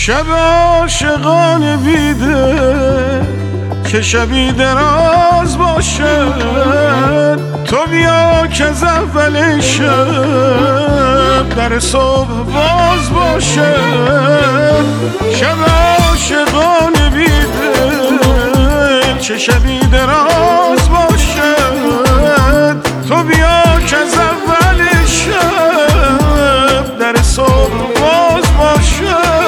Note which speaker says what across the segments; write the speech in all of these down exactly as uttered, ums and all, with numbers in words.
Speaker 1: شب عاشقانه بیده که شبی دراز باشد، تو بیا که از اول شب در صبح باز باشد. شب عاشقانه بیده که شبی دراز باشد، تو بیا که از اول شب در صبح باز باشد.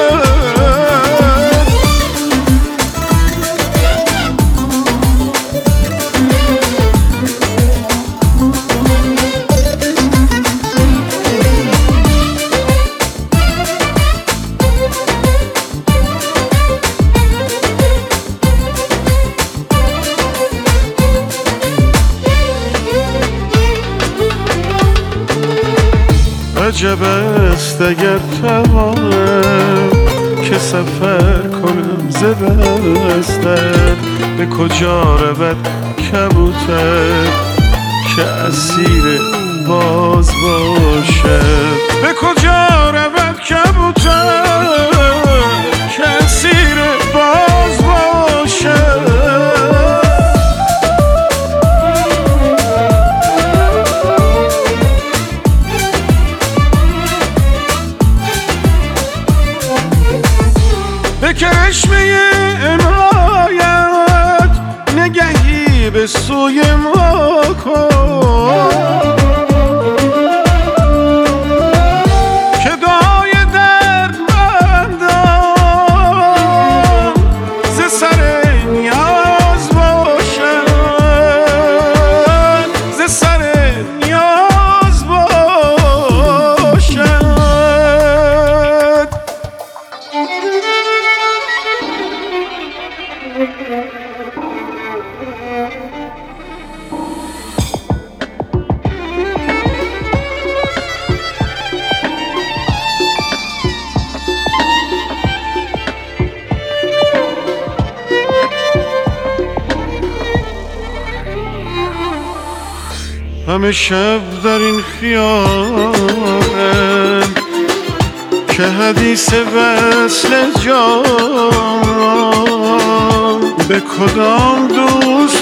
Speaker 1: عجب است اگر توانم که سفر کنم ز دستت، به کجا رود کبوتر که اسیر باز باشد. به کجا رود کبوتر که اسیر باز باشد. به کرشمه عنایت نگهی به سوی ما کن، که دعای دردمندان ز سر نیاز باشد، ز سر نیاز باشد. همه شب در این خیالم که حدیث وصل جان به کدام دوست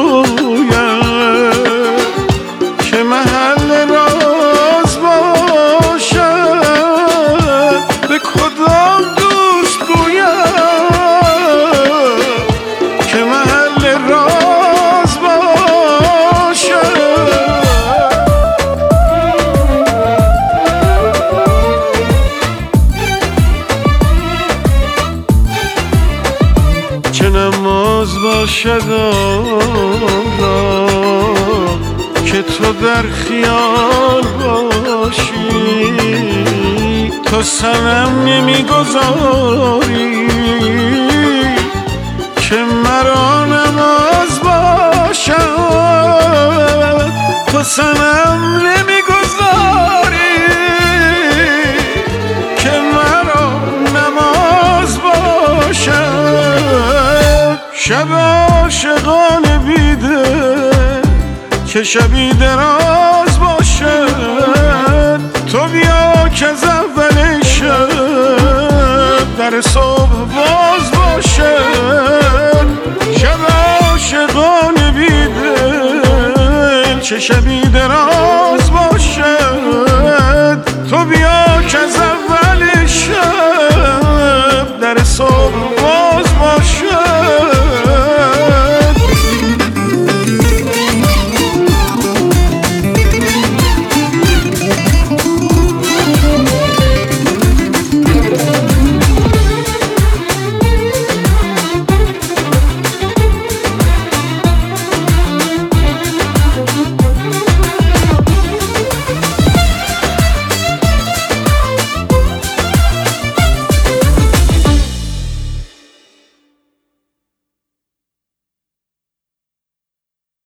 Speaker 1: گویم که محل راز باشد. به کدام دوست گویم که محل راز باشد. چه نماز باشد آن که تو در خیال باشی، تو صنم نمیگذاری که مرا نماز باشد. تو صنم نمیگذاری که مرا نماز باشد. شب عاشقانه بیده که شبی دراز باشد، تو بیا که از اول شب در صبح باز باشد. شب عاشقانه بیده که شبی دراز باشد،